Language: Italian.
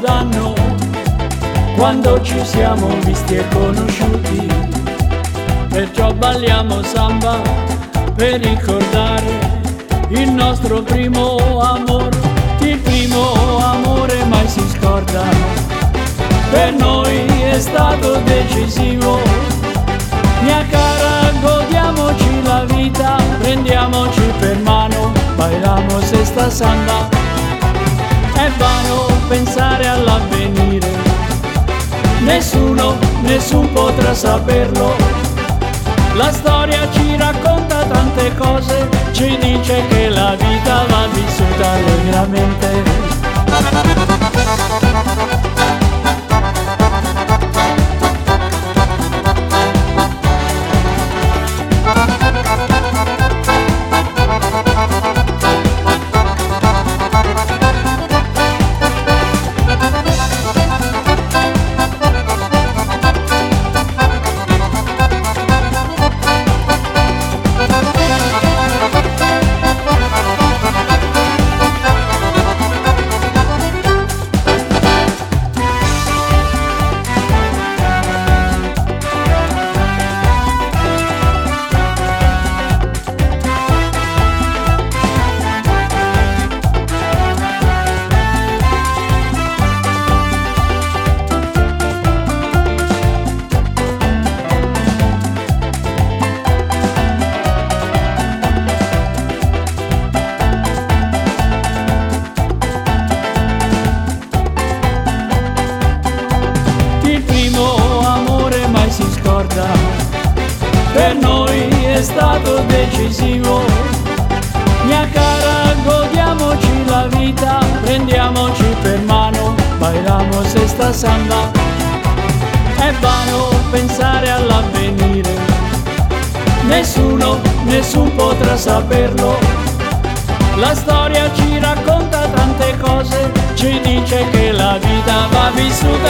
d'anno quando ci siamo visti e conosciuti. Perciò balliamo samba per ricordare il nostro primo amore. Il primo amore mai si scorda, per noi è stato decisivo. Mia cara, godiamoci la vita, prendiamoci per mano, bailamos esta samba. È vano pensare all'avvenire, nessun potrà saperlo. La storia ci racconta tante cose, ci dice che la vita va vissuta allegramente. Per noi è stato decisivo. Mia cara, godiamoci la vita, prendiamoci per mano, bailamos esta samba. È vano pensare all'avvenire, nessun potrà saperlo. La storia ci racconta tante cose, ci dice che la vita va vissuta